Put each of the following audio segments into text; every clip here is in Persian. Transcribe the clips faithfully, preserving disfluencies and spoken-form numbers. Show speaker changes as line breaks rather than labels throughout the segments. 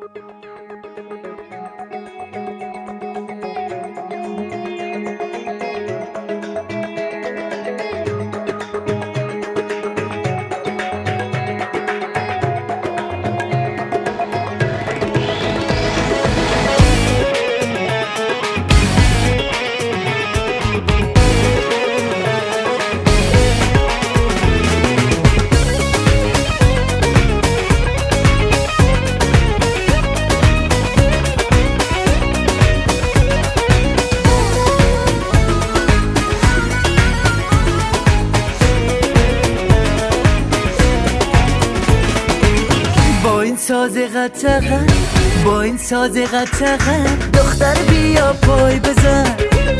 ساز قطغن با این ساز قطغن دختر بیا پای بزن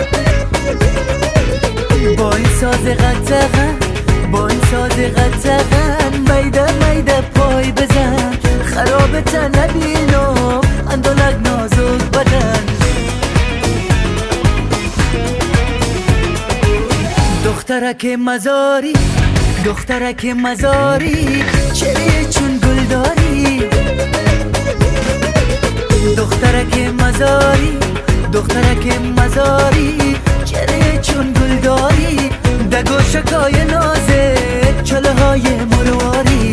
با این ساز قطغن با این ساز قطغن میده میده پای بزن خراب تن نبینم اندالک نازک بدن دخترک مزاری دخترک مزاری چری چون گل داری دخترک مزاری دخترک مزاری چری چون گل داری دگو شکای نازه چله های مرواری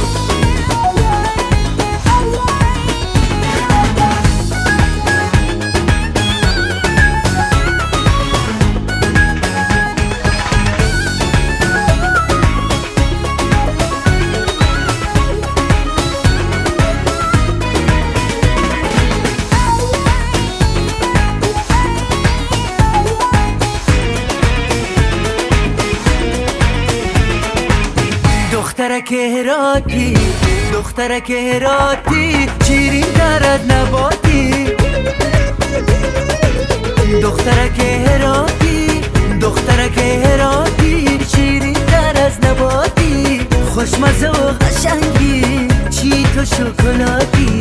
دخترک هراتی دخترک هراتی شیرین تر از نباتی دخترک هراتی دخترک هراتی شیرین تر از نباتی خوشمزه و قشنگی چیت و شکلاتی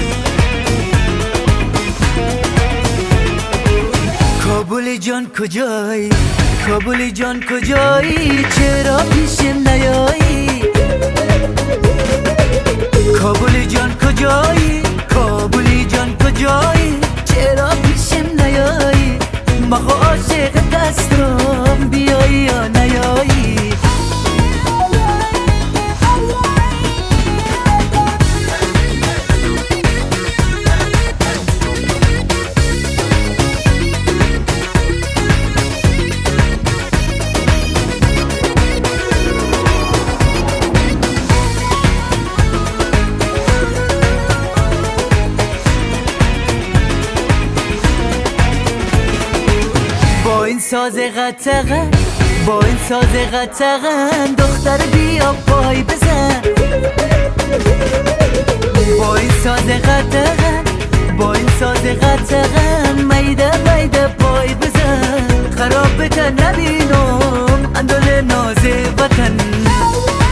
کابل جان کجایی کابل جان کجایی چرا پیشم نیایی کابل جان کجایی کابل جان کجایی چرا پیشم نیایی مخو عاشق دستم بیایی یا نیایی با این ساز قطغن با این ساز قطغن دختر بیا پای بزن با این ساز قطغن با این ساز قطغن میده میده پای بزن خراب تن نبینم اندال ناز وطن